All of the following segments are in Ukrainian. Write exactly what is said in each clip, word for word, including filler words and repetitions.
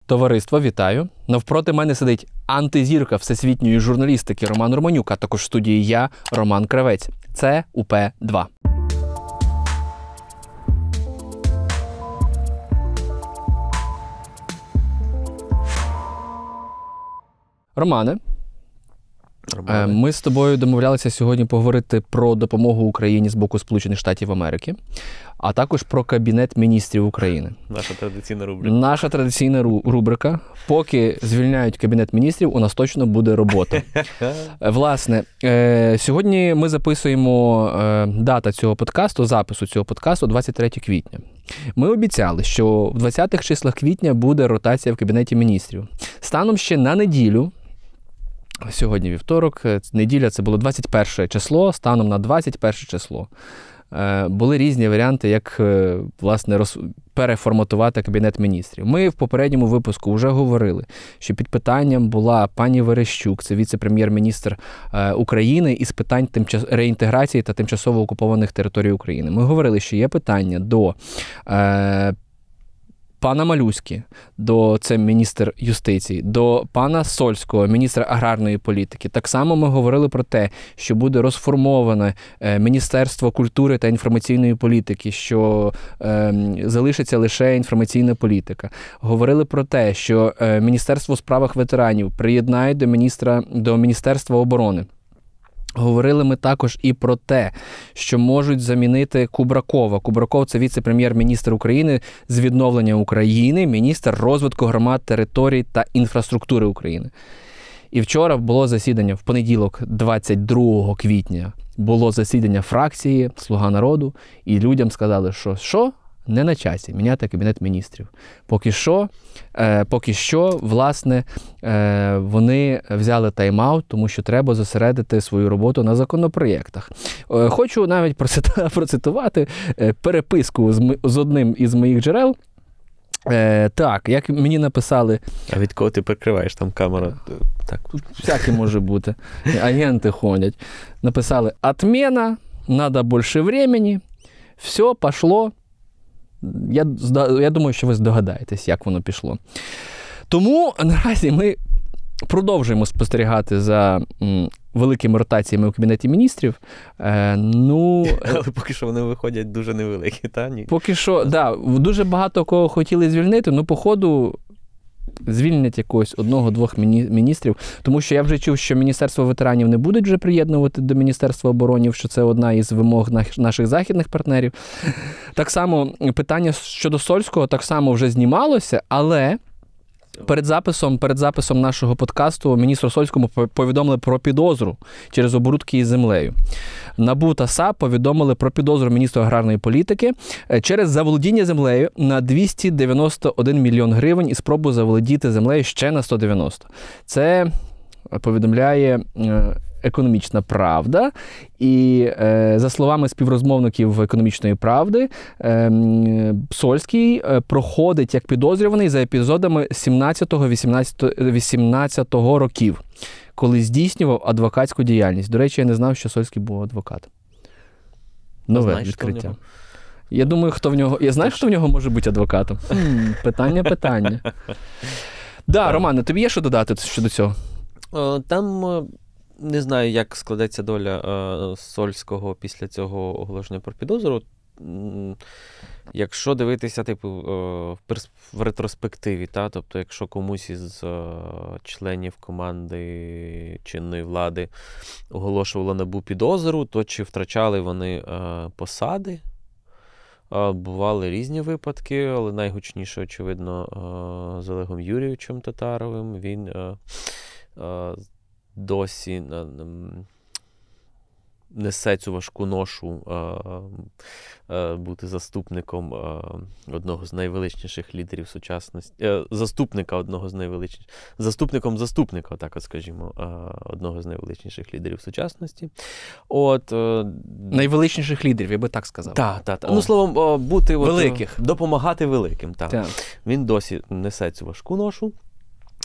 Товариство, вітаю. Навпроти мене сидить антизірка всесвітньої журналістики Роман Романюк, а також в студії я, Роман Кравець. Це УП два. Романе, Романе, ми з тобою домовлялися сьогодні поговорити про допомогу Україні з боку Сполучених Штатів Америки, а також про Кабінет міністрів України. Наша традиційна рубрика. Наша традиційна рубрика. Поки звільняють Кабінет міністрів, у нас точно буде робота. Власне, сьогодні ми записуємо дата цього подкасту, запису цього подкасту двадцять третє квітня. Ми обіцяли, що в двадцятих числах квітня буде ротація в Кабінеті міністрів. Станом ще на неділю, сьогодні вівторок, неділя це було двадцять перше число, станом на двадцять перше число. Були різні варіанти, як, власне, роз... переформатувати Кабінет міністрів. Ми в попередньому випуску вже говорили, що під питанням була пані Верещук, це віце-прем'єр-міністр України із питань тимчас... реінтеграції та тимчасово окупованих територій України. Ми говорили, що є питання до е... пана Малюськи, до це міністр юстиції, до пана Сольського, міністра аграрної політики. Так само ми говорили про те, що буде розформоване Міністерство культури та інформаційної політики, що е, залишиться лише інформаційна політика. Говорили про те, що е, Міністерство у справах ветеранів приєднають до міністра, до Міністерства оборони. Говорили ми також і про те, що можуть замінити Кубракова. Кубраков – це віце-прем'єр-міністр України з відновлення України, міністр розвитку громад, територій та інфраструктури України. І вчора було засідання, в понеділок, двадцять другого квітня, було засідання фракції «Слуга народу», і людям сказали, що що? Не на часі міняти Кабінет міністрів. Поки що, е, поки що, власне, е, вони взяли тайм-аут, тому що треба зосередити свою роботу на законопроєктах. Е, хочу навіть процитувати е, переписку з, з одним із моїх джерел. Е, так, як мені написали... А від кого ти прикриваєш там камеру? Так. Тут всяке може бути. Агенти ходять. Написали: «Отмена, надо більше времени, все, пошло». Я, я думаю, що ви здогадаєтесь, як воно пішло. Тому наразі ми продовжуємо спостерігати за м, великими ротаціями у Кабінеті міністрів. Е, ну, Але поки що вони виходять дуже невеликі, та? Ні? Поки що, так, да, дуже багато кого хотіли звільнити, ну, по ходу звільнять якогось одного-двох міністрів, тому що я вже чув, що Міністерство ветеранів не будуть вже приєднувати до Міністерства оборони, що це одна із вимог наших західних партнерів. Так само питання щодо Сольського так само вже знімалося, але перед записом, перед записом нашого подкасту міністру Сольському повідомили про підозру через оборудки із землею. НАБУ та САП повідомили про підозру міністру аграрної політики через заволодіння землею на двісті дев'яносто один мільйон гривень і спробу заволодіти землею ще на сто дев'яносто. Це повідомляє «Економічна правда». І е, за словами співрозмовників «Економічної правди», е, Сольський е, проходить як підозрюваний за епізодами сімнадцятого-вісімнадцятого років, коли здійснював адвокатську діяльність. До речі, я не знав, що Сольський був адвокатом. Нове Знаєш, відкриття. Я думаю, хто в нього... Я знаю, хто в нього може бути адвокатом? Хм, питання, питання. Да, Романе, тобі є що додати щодо цього? Там... Не знаю, як складеться доля е, Сольського після цього оголошення про підозру. Якщо дивитися, типу, е, в, перс... в ретроспективі, та, тобто, якщо комусь із е, членів команди чинної влади оголошувало НАБУ підозру, то чи втрачали вони е, посади? Е, бували різні випадки, але найгучніше, очевидно, е, з Олегом Юрійовичем Татаровим. Він е, е, досі несе цю важку ношу бути заступником одного з найвеличніших лідерів сучасності, заступника одного з найвеличніших, заступником заступника, так от скажімо, одного з найвеличніших лідерів сучасності. От, найвеличніших лідерів, я би так сказав. Так, так. Ну, словом, бути великих. От, допомагати великим. Так. Так. Він досі несе цю важку ношу.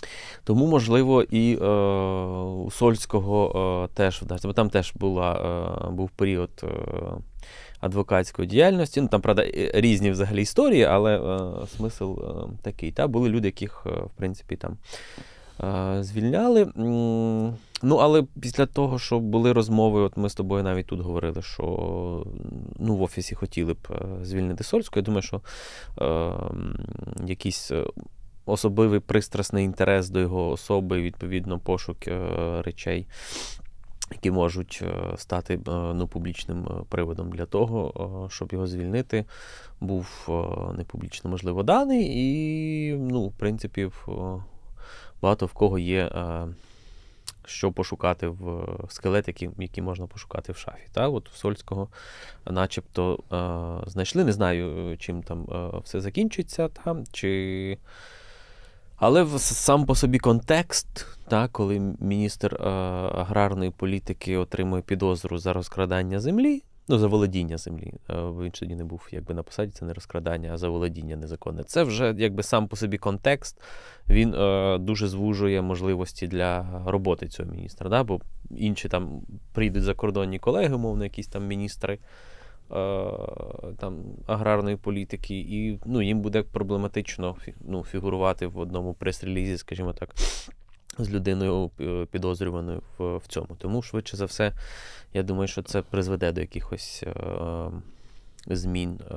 Тому, можливо, і е, у Сольського е, теж вдасться, бо там теж була, е, був період е, адвокатської діяльності. Ну, там, правда, різні взагалі історії, але е, смисл е, такий. Та? Були люди, яких, е, в принципі, там е, звільняли. Ну, але після того, що були розмови, от ми з тобою навіть тут говорили, що ну, в офісі хотіли б звільнити Сольського. Я думаю, що е, якийсь особливий пристрасний інтерес до його особи, відповідно, пошук е, речей, які можуть е, стати е, ну, публічним приводом для того, е, щоб його звільнити, був е, не публічно, можливо, даний. І, ну, в принципі, в, багато в кого є е, що пошукати в скелет, який, який можна пошукати в шафі. Та? От в Сольського начебто е, знайшли. Не знаю, чим там е, все закінчиться, та? Чи... Але сам по собі контекст, та, коли міністр е, аграрної політики отримує підозру за розкрадання землі, ну, за володіння землі, е, він тоді не був якби на посаді, це не розкрадання, а за володіння незаконне. Це вже якби сам по собі контекст, він е, дуже звужує можливості для роботи цього міністра, да? Бо інші там прийдуть закордонні колеги, умовно, якісь там міністри, там, аграрної політики, і ну, їм буде проблематично ну, фігурувати в одному прес-релізі, скажімо так, з людиною підозрюваною в, в цьому. Тому, швидше за все, я думаю, що це призведе до якихось е, змін е,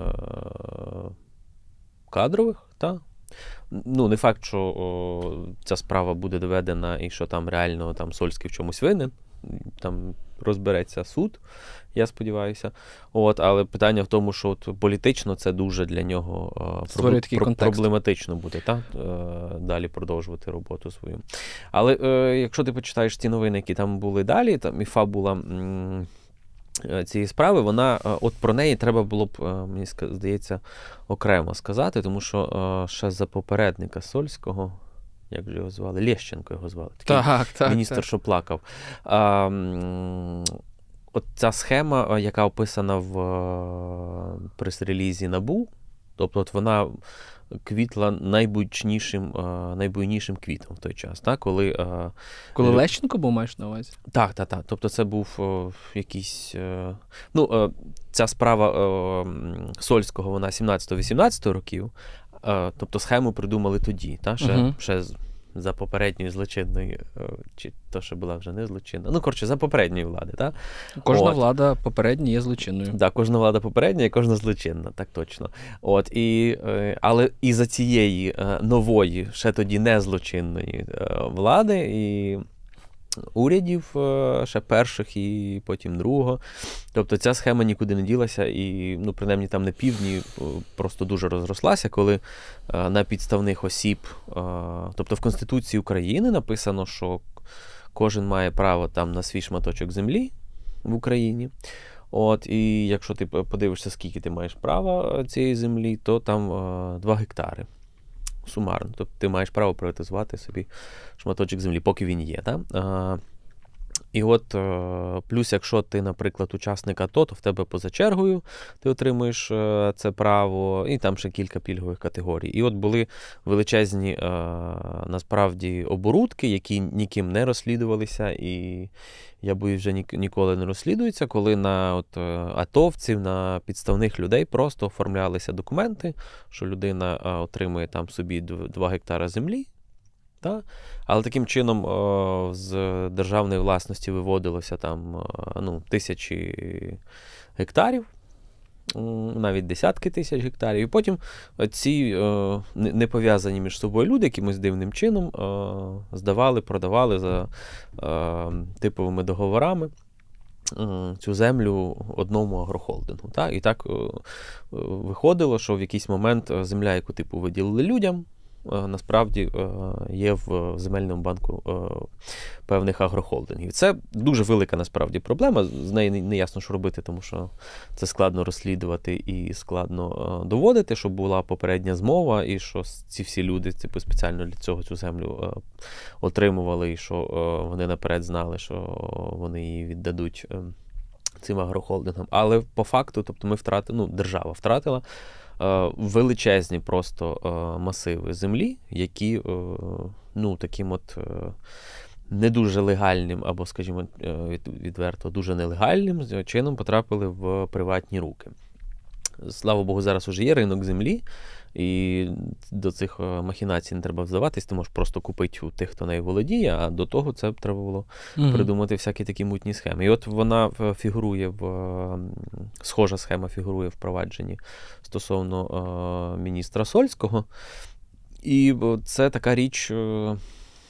кадрових, та? Ну, не факт, що о, ця справа буде доведена і що там реально там, Сольський в чомусь винен, там розбереться суд, я сподіваюся. От, але питання в тому, що от політично це дуже для нього Створює такий про- проблематично буде, та? Далі продовжувати роботу свою. Але е, якщо ти почитаєш ті новини, які там були далі, там і фабула м- цієї справи, вона, от про неї треба було б, мені здається, окремо сказати, тому що ще за попередника Сольського, як же його звали? Лєщенко його звали. Такий так, так, міністр, так. що плакав. А, от ця схема, яка описана в прес-релізі НАБУ, тобто от вона квітла найбуйнішим, найбуйнішим квітом в той час. Так? Коли, Коли Лещенко був, маєш на увазі? Так, так, так. Тобто це був о, якийсь... О, ну, о, ця справа о, Сольського, вона сімнадцятого-вісімнадцятого років, о, тобто схему придумали тоді, та? Ще, uh-huh. ще за попередньої злочинної, чи то, що була вже не злочинна. Ну, коротше, за попередньої влади, так? Кожна От. влада попередня є злочинною. Так, кожна влада попередня і кожна злочинна, так точно. От, і, але і за цієї нової, ще тоді не злочинної влади, і урядів ще перших і потім другого. Тобто ця схема нікуди не ділася і, ну, принаймні там на півдні просто дуже розрослася, коли на підставних осіб, тобто в Конституції України написано, що кожен має право там на свій шматочок землі в Україні. От, і якщо ти подивишся, скільки ти маєш права цієї землі, то там два гектари. Сумарно. Тобто ти маєш право приватизувати собі шматочок землі, поки він є. Так? А, і от плюс, якщо ти, наприклад, учасник АТО, то в тебе поза чергою ти отримуєш це право, і там ще кілька пільгових категорій. І от були величезні, насправді, оборудки, які ніким не розслідувалися, і я боюсь, вже ніколи не розслідуються, коли на от, атовців, на підставних людей просто оформлялися документи, що людина отримує там собі два гектара землі, та? Але таким чином о, з державної власності виводилося там о, ну, тисячі гектарів, навіть десятки тисяч гектарів. І потім ці о, не пов'язані між собою люди якимось дивним чином о, здавали, продавали за о, типовими договорами цю землю одному агрохолдингу. Так? І так о, виходило, що в якийсь момент земля, яку типу виділили людям, насправді є в земельному банку певних агрохолдингів. Це дуже велика насправді проблема, з нею не ясно, що робити, тому що це складно розслідувати і складно доводити, щоб була попередня змова, і що ці всі люди типу, спеціально для цього цю землю отримували, і що вони наперед знали, що вони її віддадуть цим агрохолдингам. Але по факту, тобто ми втратили, ну, держава втратила величезні просто масиви землі, які ну, таким от не дуже легальним, або, скажімо, відверто, дуже нелегальним чином потрапили в приватні руки. Слава Богу, зараз уже є ринок землі, і до цих махінацій не треба вздаватись, ти можеш просто купити у тих, хто нею володіє, а до того це треба було mm-hmm. придумати всякі такі мутні схеми. І от вона фігурує в, схожа схема фігурує в провадженні стосовно е, міністра Сольського. І це така річ, ну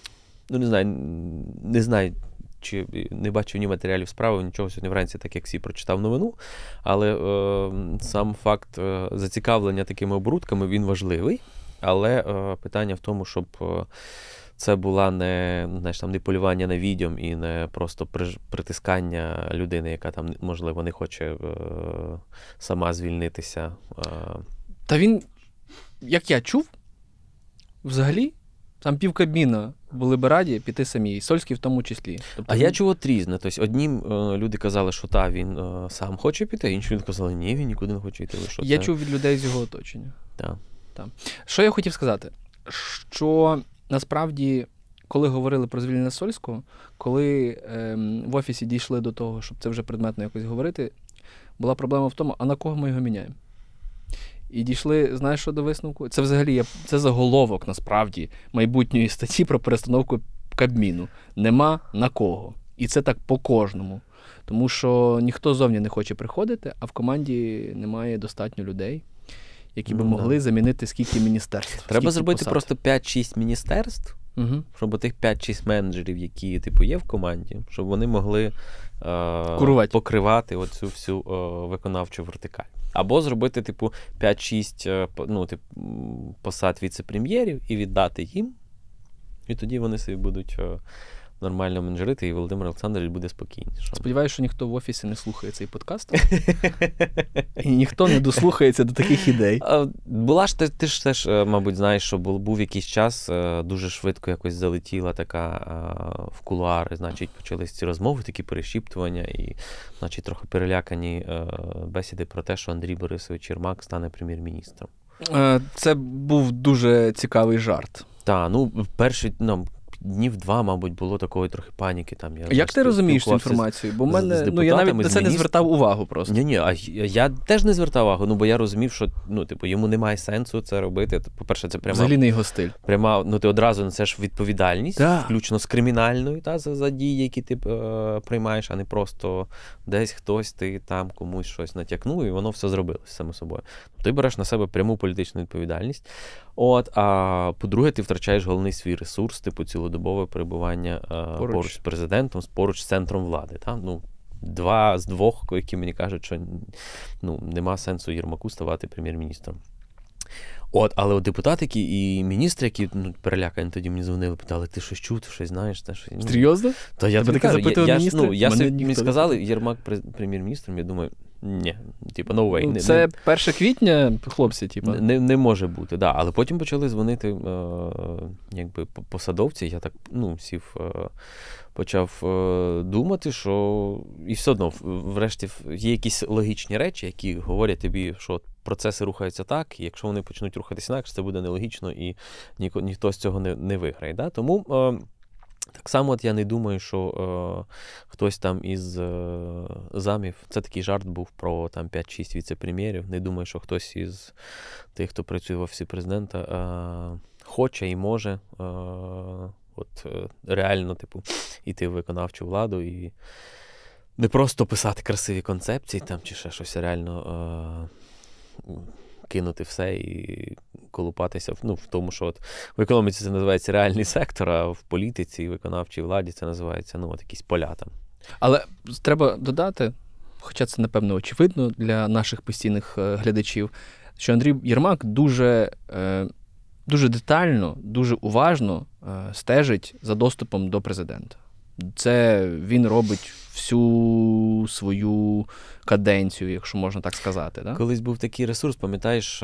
не знаю, не знаю, чи не бачив ні матеріалів справи, нічого сьогодні вранці, так як всі прочитав новину, але е, сам факт е, зацікавлення такими оборудками, він важливий, але е, питання в тому, щоб е, це була не, знаєш, там, не полювання на відьом і не просто притискання людини, яка там, можливо, не хоче е, сама звільнитися. Е. Та він, як я чув, взагалі, там півкабміна були б раді піти самі, і Сольський в тому числі. Тобто, а він... я чув от різне. Тобто, одні е, люди казали, що та, він е, сам хоче піти, інші люди казали, ні, він нікуди не хоче йти. Що я це? чув від людей з його оточення. Так. Так. Що я хотів сказати? Що насправді, коли говорили про звільнення Сольського, коли е, в офісі дійшли до того, щоб це вже предметно якось говорити, була проблема в тому, а на кого ми його міняємо? І дійшли, знаєш, що до висновку? Це взагалі є, це заголовок, насправді, майбутньої статті про перестановку Кабміну. Нема на кого. І це так по кожному. Тому що ніхто зовні не хоче приходити, а в команді немає достатньо людей, які би ну, могли да. замінити скільки міністерств. Треба скільки зробити посад. Просто п'ять-шість міністерств, угу. щоб тих п'ять-шість менеджерів, які типу, є в команді, щоб вони могли е- покривати оцю всю е- виконавчу вертикаль. Або зробити, типу, п'ять-шість ну, типу, посад віце-прем'єрів і віддати їм. І тоді вони собі будуть нормально менеджерити, і Володимир Олександрович буде спокійніше. Сподіваюся, що ніхто в офісі не слухає цей подкаст. І ніхто не дослухається до таких ідей. Була ж, ти, ти ж теж, мабуть, знаєш, що був, був якийсь час, дуже швидко якось залетіла така в кулуари, значить, почались ці розмови, такі перешіптування і, значить, трохи перелякані бесіди про те, що Андрій Борисович Єрмак стане прем'єр-міністром. Це був дуже цікавий жарт. Так, ну, перший, ну, днів два, мабуть, було такої трохи паніки. Там, я Як ти розумієш цю інформацію? Бо в мене, ну, я навіть на це не звертав увагу просто. Ні-ні, а я теж не звертав увагу, ну, бо я розумів, що, ну, типу, йому немає сенсу це робити. По-перше, це пряма... Взагалі не його стиль. Пряма, ну, ти одразу несеш відповідальність, да. включно з кримінальною, та, за, за дії, які ти е, приймаєш, а не просто десь хтось, ти там комусь щось натякнув, і воно все зробилось само собою. Ти береш на себе пряму політичну відповідальність. От, а по-друге, ти втрачаєш головний свій ресурс, типу цілодобове перебування е, поруч. поруч з президентом, поруч з центром влади. Та? Ну, два з двох, які мені кажуть, що ну, нема сенсу Єрмаку ставати прем'єр-міністром. От, але от депутати і міністри, які ну, перелякані, тоді мені дзвонили, питали, ти щось чув, ти щось знаєш? Ти щось... Серйозно? То я тобі кажу, я, я, ну, я собі, мені сказали, Єрмак прем'єр-міністром, я думаю, ні, типу, no way. Ну, це перше квітня, хлопці, типу. Не, не може бути, да. Але потім почали дзвонити е, якби, посадовці, я так, ну, сів, е, почав е, думати, що і все одно, врешті, є якісь логічні речі, які говорять тобі, що процеси рухаються так, і якщо вони почнуть рухатися інакше, це буде нелогічно, і ні, ніхто з цього не, не виграє. Да? Тому е, так само от я не думаю, що е, хтось там із е, замів, це такий жарт був про там п'ять-шість віце-прем'єрів, не думаю, що хтось із тих, хто працює в Офісі Президента, е, хоче і може е, от, е, реально типу, йти в виконавчу владу і не просто писати красиві концепції там, чи ще щось, реально е, кинути все і колупатися ну, в тому, що от в економіці це називається реальний сектор, а в політиці і виконавчій владі це називається ну, от якісь поля там. Але треба додати, хоча це, напевно, очевидно для наших постійних глядачів, що Андрій Єрмак дуже, дуже детально, дуже уважно стежить за доступом до президента. Це він робить всю свою каденцію, якщо можна так сказати. Да? Колись був такий ресурс, пам'ятаєш,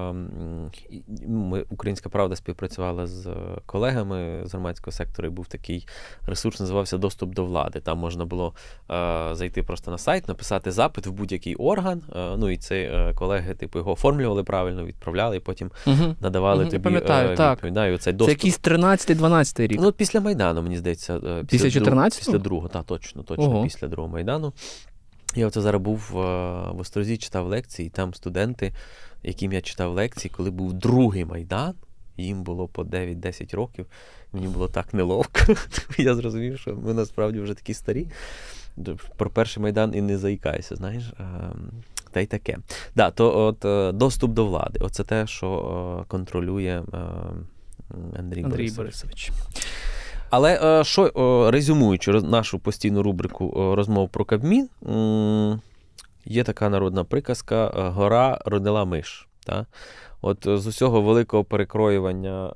ми, Українська Правда, співпрацювала з колегами з громадського сектору, і був такий ресурс, називався «Доступ до влади». Там можна було е, зайти просто на сайт, написати запит в будь-який орган, е, ну і це е, колеги типу, його оформлювали правильно, відправляли, і потім угу. надавали угу. тобі пам'ятаю, е, так. відповідь. Да, і оцей доступ... Це якийсь тринадцятий-дванадцятий рік. Ну, після Майдану, мені здається. Після, після чотирнадцятого? Після другого, так, точно, точно, Ого. після другого Майдану. Я оце зараз був в Острозі, читав лекції, і там студенти, яким я читав лекції, коли був другий Майдан, їм було по дев'ять-десять років, мені було так неловко. Я зрозумів, що ми насправді вже такі старі. Про перший Майдан і не заїкайся, знаєш. Та й таке. Да, то от доступ до влади. Оце те, що контролює Андрій, Андрій Борисович. Борисович. Але що, резюмуючи нашу постійну рубрику розмов про Кабмін, є така народна приказка «Гора родила миш». Та? От з усього великого перекроювання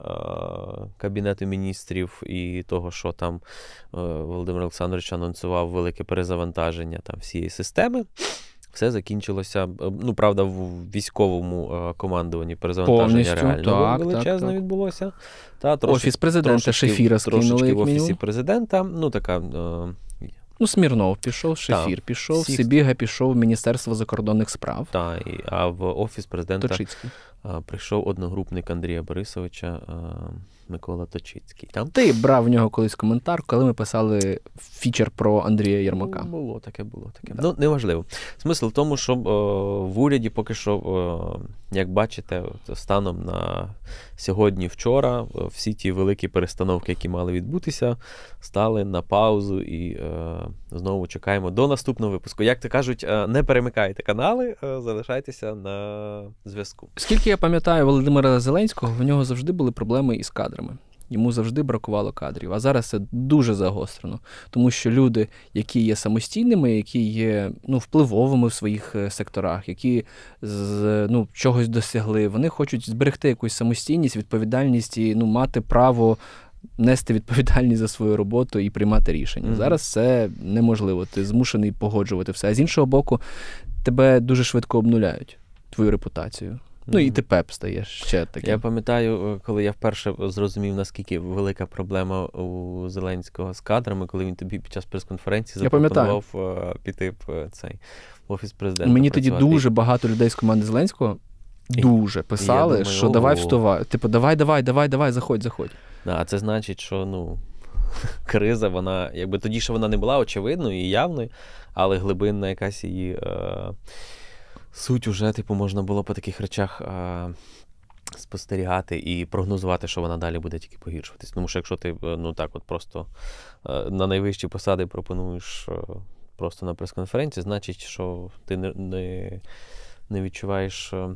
Кабінету міністрів і того, що там Володимир Олександрович анонсував велике перезавантаження там всієї системи, все закінчилося, ну, правда, в військовому командуванні перезавантаження повністю, реально так, величезне так, так. відбулося. Та, трошки, Офіс президента Шефіра скинули, трошечки як в Офісі мінімум. президента, ну, така... Ну, Смірнов пішов, Шефір так, пішов, всіх... Сибіга пішов в Міністерство закордонних справ. Так, а в Офіс президента Точицький. прийшов одногрупник Андрія Борисовича Микола Точицький. Там? Ти брав в нього колись коментар, коли ми писали фічер про Андрія Єрмака. Ну, було таке, було таке. Да. Ну, неважливо. Смисл в тому, що о, в уряді поки що, о, як бачите, станом на сьогодні-вчора всі ті великі перестановки, які мали відбутися, стали на паузу і о, знову чекаємо до наступного випуску. Як то кажуть, не перемикайте канали, залишайтеся на зв'язку. Скільки я пам'ятаю Володимира Зеленського, в нього завжди були проблеми із кадрами. Йому завжди бракувало кадрів. А зараз це дуже загострено. Тому що люди, які є самостійними, які є ну, впливовими в своїх секторах, які з, ну, чогось досягли, вони хочуть зберегти якусь самостійність, відповідальність і ну, мати право нести відповідальність за свою роботу і приймати рішення. Mm-hmm. Зараз це неможливо. Ти змушений погоджувати все. А з іншого боку, тебе дуже швидко обнуляють, твою репутацію. Ну і ти пеп стаєш ще таким. Я пам'ятаю, коли я вперше зрозумів, наскільки велика проблема у Зеленського з кадрами, коли він тобі під час прес-конференції запропонував піти в цей в Офіс президента. Мені працювати. Тоді дуже багато людей з команди Зеленського дуже писали, думаю, що давай вставай. Типу, давай, давай, давай, давай, заходь, заходь. Да, а це значить, що, ну, криза, вона, якби тоді ще вона не була очевидною і явною, але глибинна якась її... Е- Суть уже, типу, можна було по таких речах а, спостерігати і прогнозувати, що вона далі буде тільки погіршуватись. Тому що якщо ти, ну так от просто а, на найвищі посади пропонуєш а, просто на прес-конференції, значить, що ти не, не, не відчуваєш, а,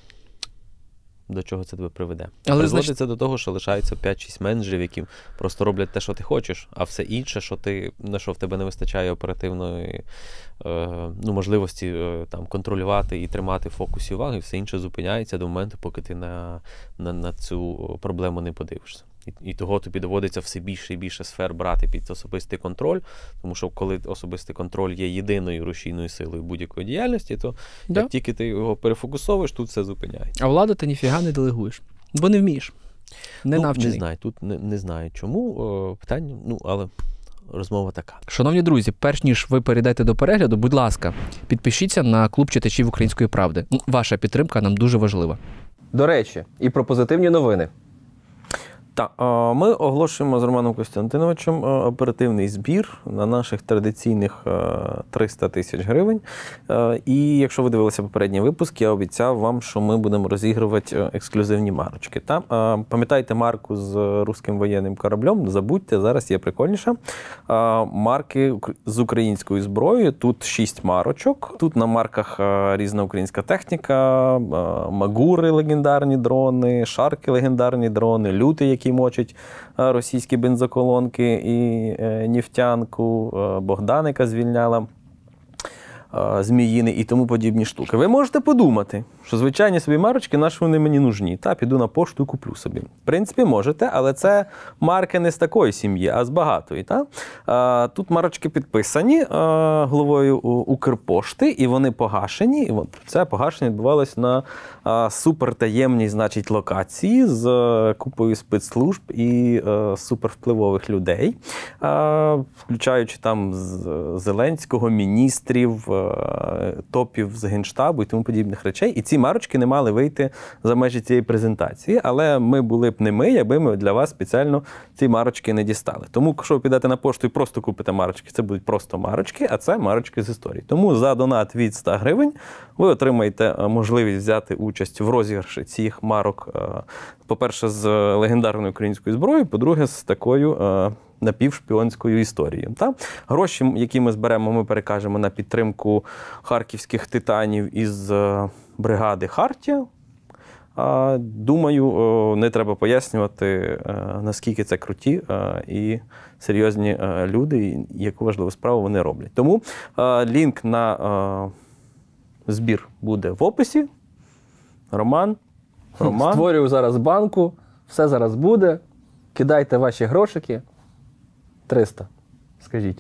до чого це тебе приведе. Але призводиться значить... до того, що лишається п'ять-шість менеджерів, які просто роблять те, що ти хочеш, а все інше, що ти, на що в тебе не вистачає оперативної е, ну, можливості е, там, контролювати і тримати в фокусі уваги, все інше зупиняється до моменту, поки ти на, на, на цю проблему не подивишся. І, і того тобі доводиться все більше і більше сфер брати під особистий контроль, тому що коли особистий контроль є єдиною рушійною силою будь-якої діяльності, то да. як тільки ти його перефокусовуєш, тут все зупиняється. А владу ти ніфіга не делегуєш, бо не вмієш, не ну, навчений. Не знаю, тут не, не знаю чому, о, питання, ну, але розмова така. Шановні друзі, перш ніж ви перейдете до перегляду, будь ласка, підпишіться на клуб читачів Української правди. Ваша підтримка нам дуже важлива. До речі, і про позитивні новини. Так, ми оголошуємо з Романом Костянтиновичем оперативний збір на наших традиційних триста тисяч гривень. І якщо ви дивилися попередній випуск, я обіцяв вам, що ми будемо розігрувати ексклюзивні марочки. Та? Пам'ятаєте марку з руським воєнним кораблем? Забудьте, зараз є прикольніше. Марки з українською зброєю. Тут шість марочок. Тут на марках різна українська техніка, магури легендарні дрони, шарки легендарні дрони, люти, які мочать російські бензоколонки і е, нефтянку, е, Богданика звільняла, е, Зміїни і тому подібні штуки. Ви можете подумати, що звичайні собі марочки, на що вони мені нужні. Та, піду на пошту і куплю собі. В принципі, можете, але це марки не з такої сім'ї, а з багатої. Та? А, тут марочки підписані а, головою Укрпошти, і вони погашені. І це погашення відбувалось на а, супертаємній, значить, локації з а, купою спецслужб і а, супервпливових людей, а, включаючи там з Зеленського, міністрів, а, топів з Генштабу і тому подібних речей. І ці марочки не мали вийти за межі цієї презентації, але ми були б не ми, якби ми для вас спеціально ці марочки не дістали. Тому, якщо ви підете на пошту і просто купите марочки, це будуть просто марочки, а це марочки з історії. Тому за донат від ста гривень ви отримаєте можливість взяти участь в розіграші цих марок, по-перше, з легендарною українською зброєю, по-друге, з такою напівшпіонською історією. Та? Гроші, які ми зберемо, ми перекажемо на підтримку харківських титанів із бригади «Хартія». Думаю, не треба пояснювати, наскільки це круті і серйозні люди, і яку важливу справу вони роблять. Тому лінк на збір буде в описі. Роман, Роман. Створюю зараз банку, все зараз буде. Кидайте ваші грошики. триста. Скажіть.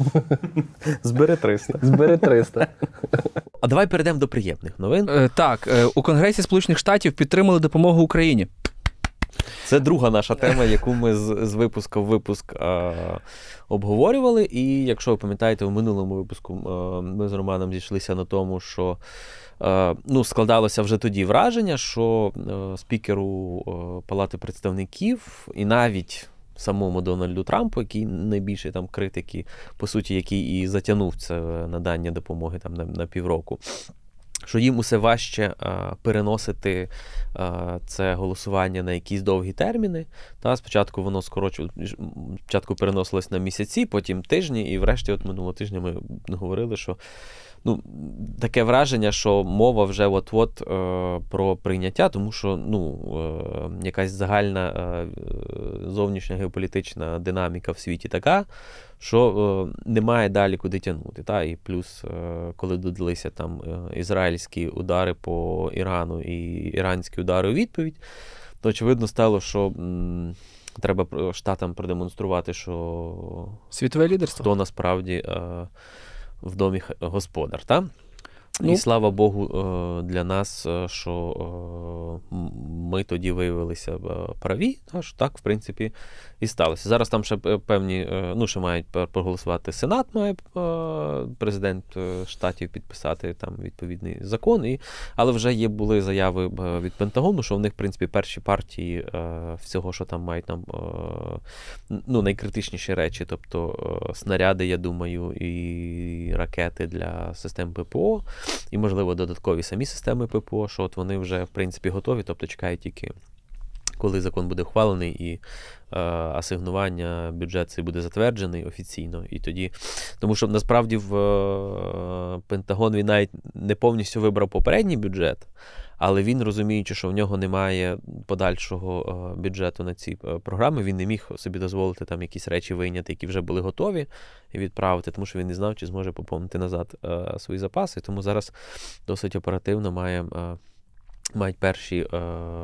Збери триста. Збери триста. А давай перейдемо до приємних новин. Е, так, е, у Конгресі Сполучених Штатів підтримали допомогу Україні. Це друга наша тема, яку ми з, з випуску в випуск е, обговорювали. І якщо ви пам'ятаєте, в минулому випуску е, ми з Романом зійшлися на тому, що е, ну, складалося вже тоді враження, що е, спікеру е, Палати представників і навіть самому Дональду Трампу, який найбільший там критики, по суті, який і затягнув це надання допомоги там на, на півроку, що їм усе важче а, переносити а, це голосування на якісь довгі терміни. Та, спочатку воно скорочу, спочатку переносилось на місяці, потім тижні, і врешті от минулого тижня ми говорили, що ну, таке враження, що мова вже от-от е, про прийняття, тому що ну, е, якась загальна е, зовнішня геополітична динаміка в світі така, що е, немає далі куди тягнути. Та? І плюс, е, коли додалися там е, ізраїльські удари по Ірану і іранські удари у відповідь, то очевидно стало, що м, треба Штатам продемонструвати, що Світове лідерство. Хто насправді е, в домі господар, так? Ну, і слава Богу для нас, що ми тоді виявилися праві, що так, в принципі, і сталося. Зараз там ще певні, ну, ще мають проголосувати Сенат, має президент штатів підписати там відповідний закон, і, але вже є, були заяви від Пентагону, що в них, в принципі, перші партії всього, що там мають там, ну, найкритичніші речі, тобто снаряди, я думаю, і ракети для систем ППО, і, можливо, додаткові самі системи ППО, що от вони вже, в принципі, готові, тобто чекають тільки, коли закон буде ухвалений і е, асигнування, бюджет цей буде затверджений офіційно. І тоді, тому що, насправді, в е, Пентагон він навіть не повністю вибрав попередній бюджет, але він, розуміючи, що в нього немає подальшого е, бюджету на ці е, програми, він не міг собі дозволити там якісь речі вийняти, які вже були готові, і відправити, тому що він не знав, чи зможе поповнити назад е, свої запаси. Тому зараз досить оперативно має, е, мають перші е,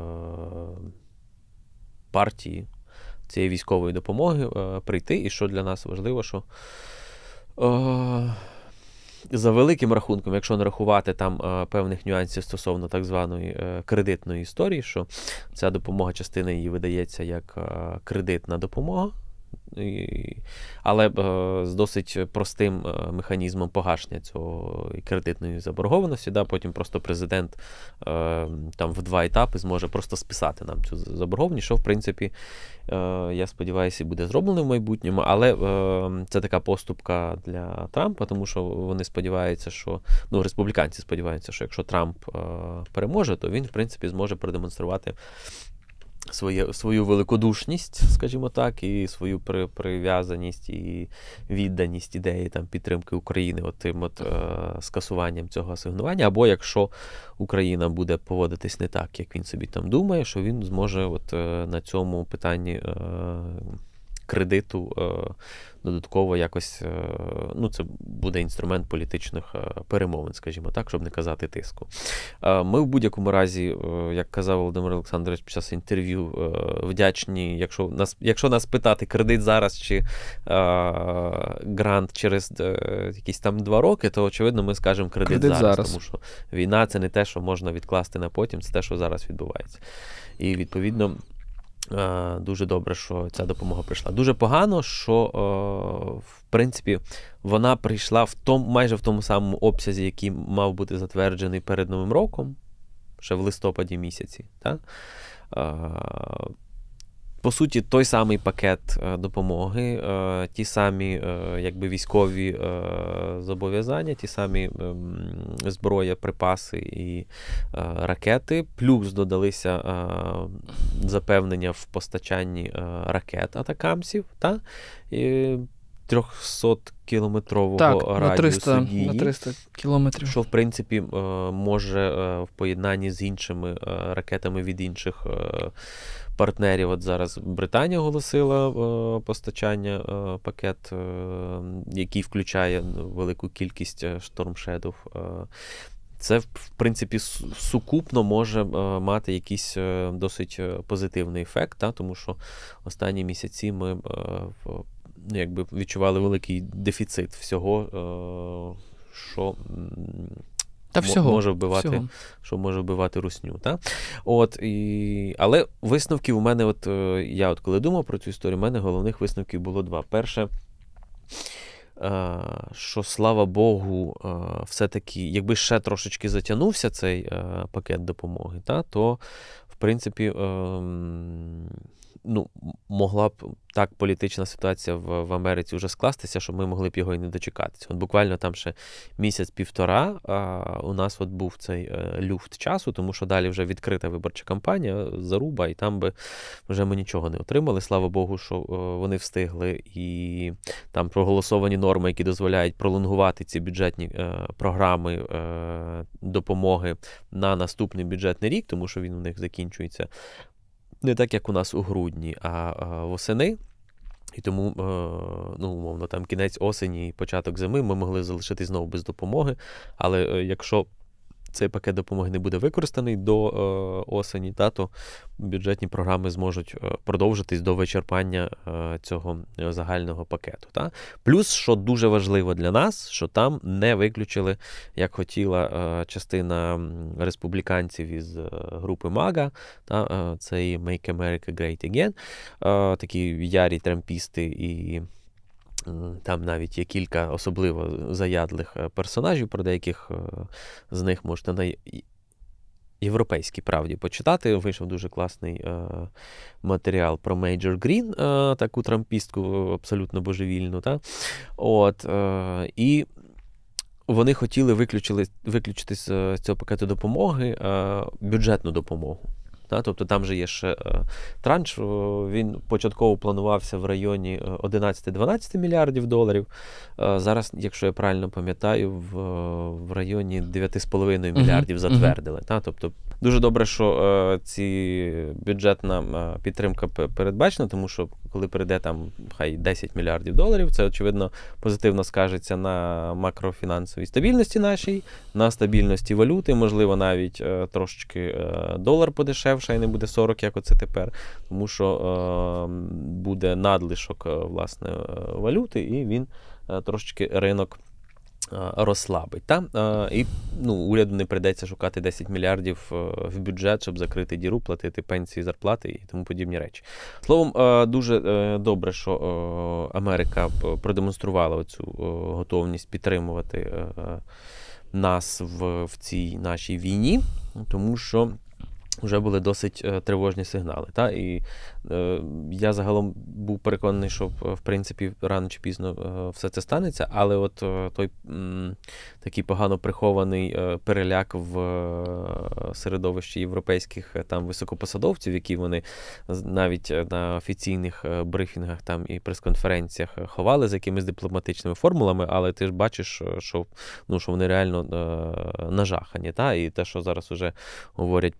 партії цієї військової допомоги е, прийти. І що для нас важливо, що е, за великим рахунком, якщо не рахувати там е, певних нюансів стосовно так званої е, кредитної історії, що ця допомога, частина її видається як е, кредитна допомога, і, але е, з досить простим е, механізмом погашення цього кредитної заборгованості. Да, потім просто президент е, там в два етапи зможе просто списати нам цю заборгованість, що, в принципі, е, я сподіваюся, буде зроблено в майбутньому, але е, це така поступка для Трампа, тому що вони сподіваються, що, ну, республіканці сподіваються, що якщо Трамп е, переможе, то він, в принципі, зможе продемонструвати Своє, свою великодушність, скажімо так, і свою при, прив'язаність і відданість ідеї там, підтримки України от тим от, е, скасуванням цього асигнування, або якщо Україна буде поводитись не так, як він собі там думає, що він зможе от, е, на цьому питанні е, кредиту додатково якось, ну, це буде інструмент політичних перемовин, скажімо так, щоб не казати тиску. Ми в будь-якому разі, як казав Володимир Олександрович під час інтерв'ю, вдячні, якщо нас, якщо нас питати кредит зараз чи грант через якісь там два роки, то, очевидно, ми скажемо кредит, кредит зараз, зараз, тому що війна – це не те, що можна відкласти на потім, це те, що зараз відбувається. І, відповідно, дуже добре, що ця допомога прийшла. Дуже погано, що, в принципі, вона прийшла в тому, майже в тому самому обсязі, який мав бути затверджений перед Новим роком, ще в листопаді місяці. Так? По суті, той самий пакет допомоги, ті самі якби, військові зобов'язання, ті самі зброя, припаси і ракети, плюс додалися запевнення в постачанні ракет атакамсів, та? І трьохсоткілометрового так, радіусу на триста, дії, на триста кілометрів. Що, в принципі, може в поєднанні з іншими ракетами від інших партнерів. От зараз Британія оголосила е, постачання е, пакет, е, який включає велику кількість Storm Shadow. Е, це, в принципі, сукупно може е, мати якийсь е, досить позитивний ефект, та, тому що останні місяці ми е, в, якби відчували великий дефіцит всього, е, що Та всього, може вбивати, всього. що може вбивати русню. Та? От, і... Але висновків у мене, от, я от коли думав про цю історію, у мене головних висновків було два. Перше, що, слава Богу, все-таки, якби ще трошечки затягнувся цей пакет допомоги, та, то, в принципі, ну, могла б так політична ситуація в, в Америці вже скластися, що ми могли б його і не дочекатися. От буквально там ще місяць-півтора а, у нас от був цей е, люфт часу, тому що далі вже відкрита виборча кампанія, заруба, і там би вже ми нічого не отримали. Слава Богу, що е, вони встигли, і там проголосовані норми, які дозволяють пролонгувати ці бюджетні е, програми е, допомоги на наступний бюджетний рік, тому що він у них закінчується не так, як у нас у грудні, а, а восени. І тому, е, ну, умовно, там кінець осені і початок зими ми могли залишитись знову без допомоги. Але е, якщо цей пакет допомоги не буде використаний до е, осені, та, то бюджетні програми зможуть е, продовжитись до вичерпання е, цього загального пакету. Та. Плюс, що дуже важливо для нас, що там не виключили, як хотіла е, частина республіканців із е, групи МАГА, та, е, це і Make America Great Again, е, такі ярі трампісти, і там навіть є кілька особливо заядлих персонажів, про деяких з них можете на Європейській правді почитати. Вийшов дуже класний е, матеріал про Мейджор Грін, е, таку трампістку абсолютно божевільну. Та? От, е, і вони хотіли виключити, виключити з цього пакету допомоги е, бюджетну допомогу. Та, тобто там же є ще е, транш, він початково планувався в районі одинадцять-дванадцять мільярдів доларів. Е, зараз, якщо я правильно пам'ятаю, в, в районі дев'ять з половиною мільярдів uh-huh. затвердили. Та, тобто дуже добре, що е, ці бюджетна е, підтримка передбачена, тому що коли прийде там хай десять мільярдів доларів, це, очевидно, позитивно скажеться на макрофінансовій стабільності нашій, на стабільності валюти, можливо, навіть е, трошечки е, долар подешевше, і не буде сорок, як оце тепер, тому що е, буде надлишок, власне, валюти, і він е, трошечки ринок е, розслабить. Та? Е, і ну, уряду не прийдеться шукати десять мільярдів е, в бюджет, щоб закрити діру, платити пенсії, зарплати і тому подібні речі. Словом, е, дуже е, добре, що е, Америка продемонструвала цю е, готовність підтримувати е, нас в, в цій нашій війні, тому що вже були досить е, тривожні сигнали. Та? І е, я загалом був переконаний, що, в принципі, рано чи пізно е, все це станеться, але от е, той м, такий погано прихований е, переляк в е, середовищі європейських е, там високопосадовців, які вони навіть на офіційних е, брифінгах там і прес-конференціях ховали з якимись дипломатичними формулами, але ти ж бачиш, що, ну, що вони реально е, нажахані. Та? І те, що зараз вже говорять про створення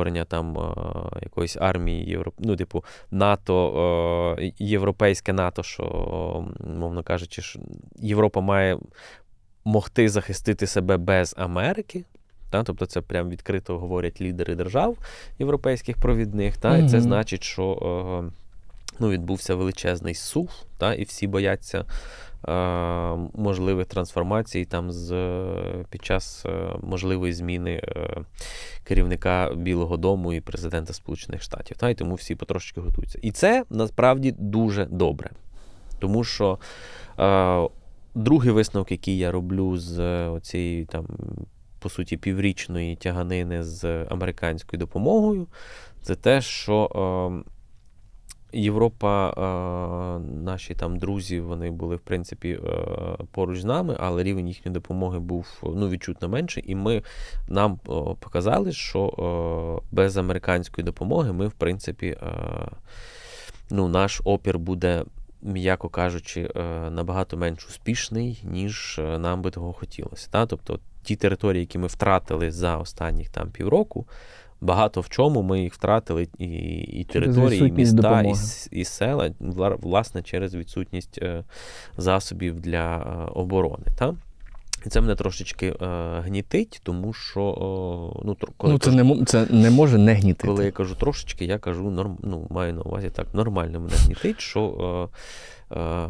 створення там якоїсь армії, Європ... ну, типу, НАТО, європейське НАТО, що, мовно кажучи, що Європа має могти захистити себе без Америки. Та? Тобто це прям відкрито говорять лідери держав європейських провідних. Та? Mm-hmm. І це значить, що ну, відбувся величезний сув, та? І всі бояться можливих трансформацій там з, під час можливої зміни керівника Білого дому і президента Сполучених Штатів. Та? І тому всі потрошечки готуються. І це насправді дуже добре. Тому що е, другий висновок, який я роблю з оцієї там, по суті, піврічної тяганини з американською допомогою, це те, що е, Європа, е, наші там друзі, вони були, в принципі, е, поруч з нами, але рівень їхньої допомоги був, ну, відчутно менший, і ми, нам е, показали, що е, без американської допомоги ми, в принципі, е, ну, наш опір буде, м'яко кажучи, е, набагато менш успішний, ніж нам би того хотілося. Та? Тобто ті території, які ми втратили за останніх там півроку, багато в чому ми їх втратили, і, і території, і міста, і, і села, власне, через відсутність е, засобів для е, оборони. Та? І це мене трошечки е, гнітить, тому що... Е, ну, коли ну це, кажу, не, це не може не гнітити. Коли я кажу трошечки, я кажу, норм, ну, маю на увазі так, нормально мене гнітить, що е, е,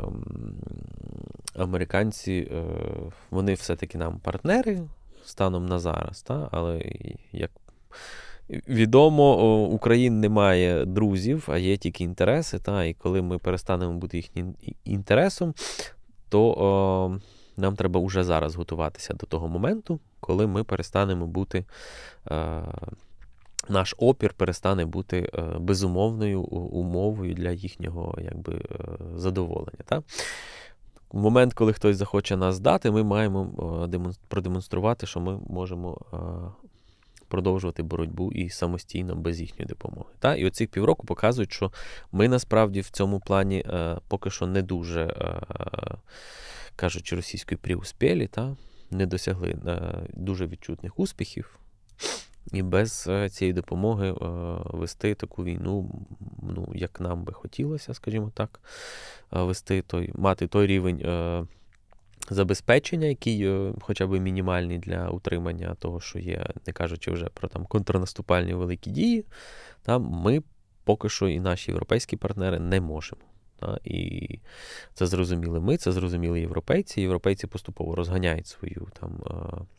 американці, е, вони все-таки нам партнери станом на зараз, та? Але як відомо, у країн немає друзів, а є тільки інтереси. Та? І коли ми перестанемо бути їхнім інтересом, то о, нам треба вже зараз готуватися до того моменту, коли ми перестанемо бути, е, наш опір перестане бути е, безумовною умовою для їхнього якби, е, задоволення. Та? В момент, коли хтось захоче нас здати, ми маємо е, продемонструвати, що ми можемо е, продовжувати боротьбу і самостійно, без їхньої допомоги. Та? І оці півроку показують, що ми насправді в цьому плані е, поки що не дуже, е, кажучи російською, преуспєлі, та? Не досягли е, дуже відчутних успіхів. І без е, цієї допомоги е, вести таку війну, ну, як нам би хотілося, скажімо так, е, вести той, мати той рівень е, забезпечення, який е, хоча б мінімальний для утримання того, що є, не кажучи вже про там контрнаступальні великі дії, та, ми поки що і наші європейські партнери не можемо. Та, і це зрозуміли ми, це зрозуміли європейці. Європейці поступово розганяють свою там е,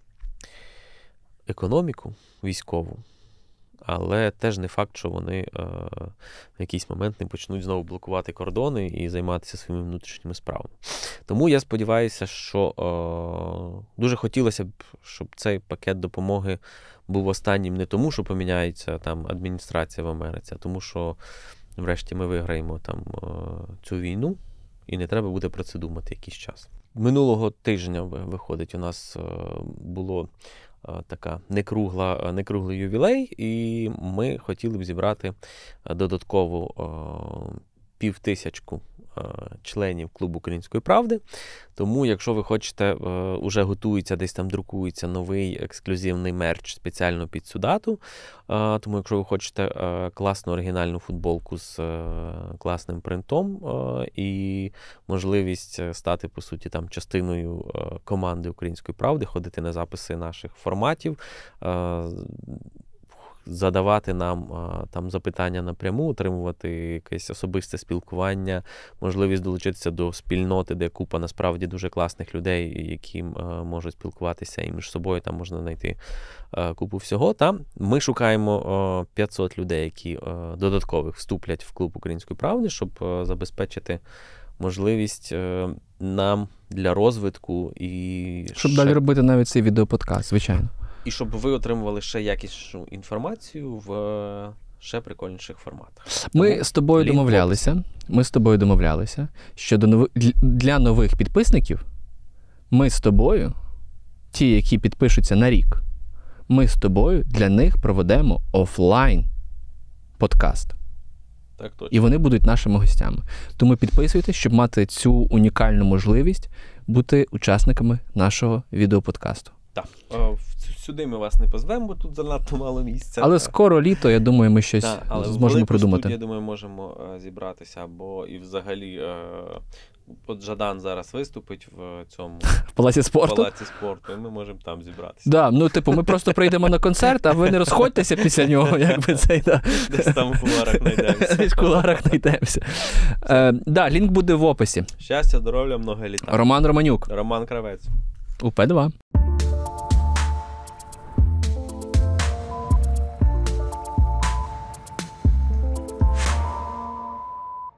економіку військову, але теж не факт, що вони е, в якийсь момент не почнуть знову блокувати кордони і займатися своїми внутрішніми справами. Тому я сподіваюся, що е, дуже хотілося б, щоб цей пакет допомоги був останнім не тому, що поміняється там адміністрація в Америці, а тому, що врешті ми виграємо там е, цю війну, і не треба буде про це думати якийсь час. Минулого тижня, виходить, у нас е, було така некругла, некруглий ювілей, і ми хотіли б зібрати додаткову півтисячку членів клубу Української правди. Тому, якщо ви хочете, уже готується, десь там друкується новий ексклюзивний мерч спеціально під цю дату. Тому, якщо ви хочете класну оригінальну футболку з класним принтом і можливість стати, по суті, там частиною команди Української правди, ходити на записи наших форматів, задавати нам там запитання напряму, отримувати якесь особисте спілкування, можливість долучитися до спільноти, де купа насправді дуже класних людей, які можуть спілкуватися і між собою, там можна знайти купу всього. Там ми шукаємо п'ятсот людей, які додаткових вступлять в клуб Української правди, щоб забезпечити можливість нам для розвитку і щоб ще... далі робити навіть цей відеоподкаст, звичайно. І щоб ви отримували ще якісну інформацію в ще прикольніших форматах. Ми Тому з тобою домовлялися, ми з тобою домовлялися, що до нови... для нових підписників ми з тобою, ті, які підпишуться на рік, ми з тобою для них проведемо офлайн подкаст. Так, точно. І вони будуть нашими гостями. Тому підписуйтесь, щоб мати цю унікальну можливість бути учасниками нашого відеоподкасту. Так. сюди ми вас не позвемо, бо тут занадто мало місця. Але скоро літо, я думаю, ми щось Так, але зможемо в придумати. студії, я думаю, можемо е, зібратися, або і взагалі е, от Жадан зараз виступить в цьому В Палаці спорту? палаці спорту, і ми можемо там зібратися. Да, ну, типу, ми просто прийдемо на концерт, а ви не розходьтеся після нього, якби цей, да. Десь там в кулуарах знайдемося. Десь в кулуарах знайдемося. Е, да, лінк буде в описі. Щастя, здоров'я, много літа. Роман Романюк, Роман Кравець. УП два.